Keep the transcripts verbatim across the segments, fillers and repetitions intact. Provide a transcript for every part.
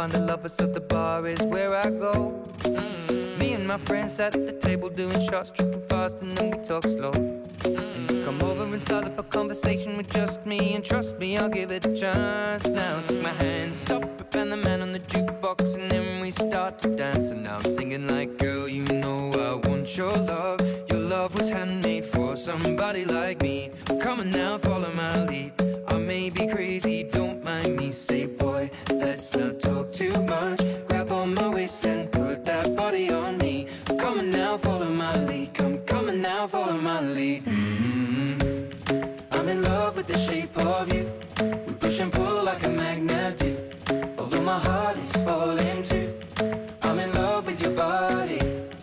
find a lover, so the bar is where I go. Mm-hmm. Me and my friends sat at the table doing shots, tripping fast, and then we talk slow. Mm-hmm. And you come over and start up a conversation with just me, and trust me, I'll give it a chance. Now take my hand, stop it, and the man on the jukebox, and then we start to dance. And now I'm singing like, girl, you know I want your love. Your love was handmade for somebody like me. Come on now, follow my lead. I may be crazy, don't mind me. Say, boy, let's not talk too much. Grab on my waist and put that body on me. Come on now, follow my lead. Come, come on now, follow my lead. Mm-hmm. I'm in love with the shape of you. We push and pull like a magnet do. Although my heart is falling too. I'm in love with your body.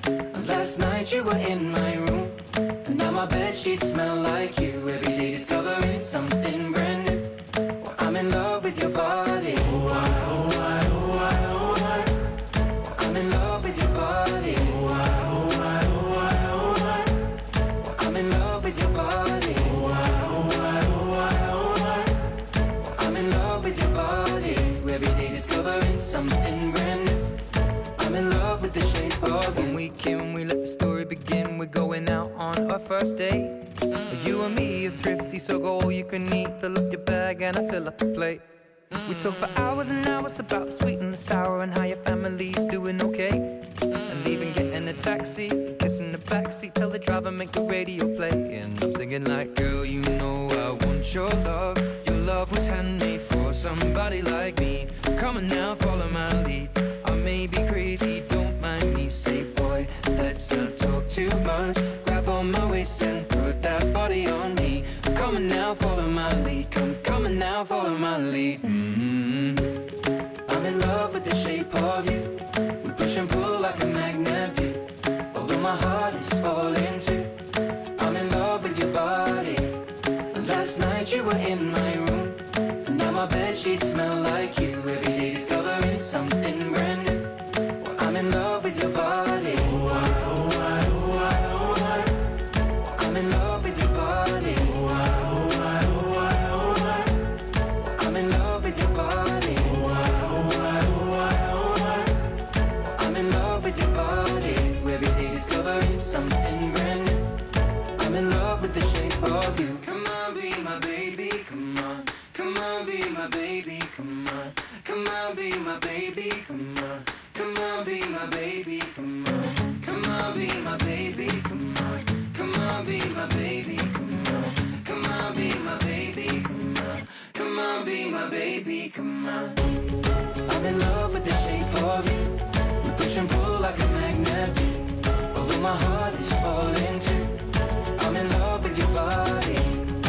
Last night you were in my room, and now my bedsheets smell like you. Every day discovering something brand new. Well, I'm in love with your body. Oh, I, oh, I, oh, I, oh, I. Well, I'm in love with your body. Oh, I, oh, I, oh, I, oh, I. Well, I'm in love with your body. Oh, I, oh, I, oh, I, oh, I. Well, I'm in love with your body. Every day discovering something brand new. I'm in love with the shape of you. When we came, we let the story begin. We're going out on our first date. Mm. You and me are thrifty, so go all you can eat. Fill up your bag and I fill up the plate. Mm. We talk for hours and hours about the sweet and the sour, and how your family's doing okay. Mm. And leaving, getting a taxi, kissing the backseat, tell the driver make the radio play. And I'm singing like, girl, you know I want your love. Your love was handmade for somebody like me. Come on now, follow my lead. I may be crazy, don't mind me. Say, boy, let's not talk too much. Grab on my waist and put that body on me. Come on now, follow my lead. Come, come on now, follow my lead. Mm-hmm. I'm in love with the shape of you. We push and pull like a magnet do. Although my heart is falling too. I'm in love with your body. Last night you were in my room, and now my bedsheets smell like you. Every day discovering something brand new. Well, I'm in love with your body. Oh, I, oh, I, oh, I, oh, I. Well, I'm in love with your body. Oh, I, oh, I, oh, I, oh, I. Well, I'm in love with your body. Oh, I, oh, I, oh, I, oh, I. Well, I'm in love with your body. Every day discovering something brand new. I'm in love with the shape of you. Come on, be my baby, come on. Come on, be my baby, come on. Come on, be my baby, come on. Come on, be my baby, come on. Come on, be my baby, come on. Come on, be my baby, come on. Come on, be my baby, come on. Come on, be my baby, come on. I'm in love with the shape of you. We push and pull like a magnet do. Although my heart is falling too. I'm in love with your body.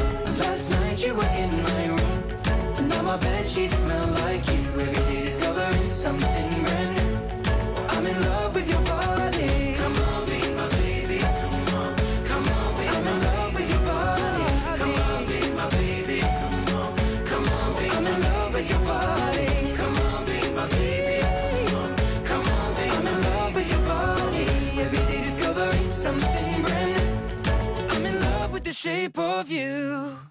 Last night you were in my room, and now my bedsheets smell like you. Every day discovering something brand new. I'm in love with your body. Come on, be my baby. Come on, come on, be I'm in love with your body. Come on, be my baby. Come on, come on, be I'm in love with your body. Come on, be my baby. Come on, come on, be I'm in love with your body. Every day discovering something brand new. I'm in love with the shape of you.